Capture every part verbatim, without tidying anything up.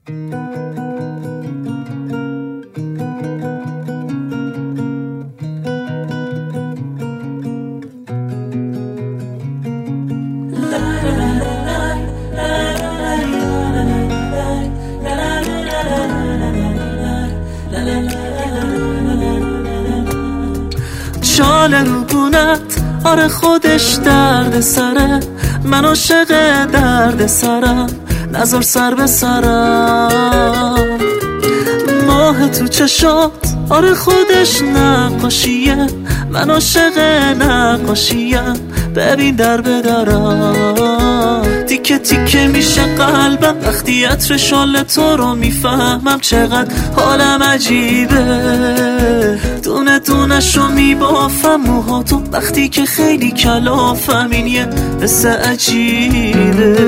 شال روگونت آره خودش درد سره، من عاشق درد سرم، نذار سر به سرم. ماه تو چشات آره خودش نقاشیه، من عاشق نقاشیم، ببین در به درم. تیکه تیکه میشه قلبم وقتی عطر شال تو رو میفهمم، چقدر حالم عجیبه، دونه دونه شو میبافم موها تو وقتی که خیلی کلافم، این یه حس عجیبه.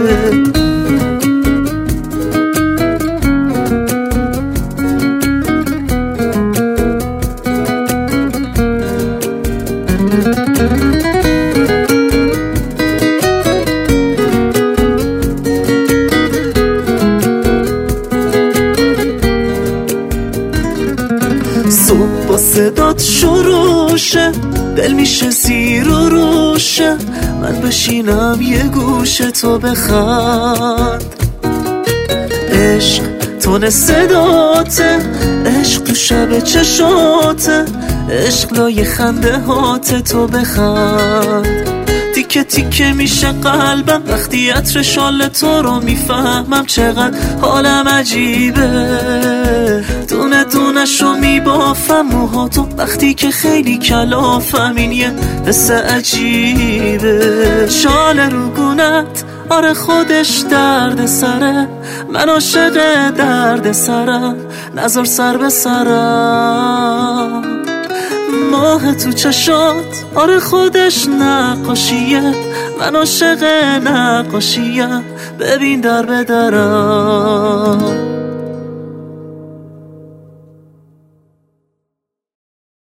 صبح با صدات شروشه، دل میشه زیر و روشه، من بشینم یه گوشه تو بخند. عشق تون صداته، عشق تو شب چشاته، عشق لای خنده هاته تو بخند. تیکه تیکه میشه قلبم وقتی عطر شال تو رو میفهمم، چقدر حالم عجیبه، دونه دونه شو میبافم موها تو وقتی که خیلی کلافم، این یه حس عجیبه. شال روگونت آره خودش درد سره، من عاشق درد سرم، نذار سر به سرم. ماه تو چشات آره خودش نقاشیه، من عاشق نقاشیم، ببین در به درم.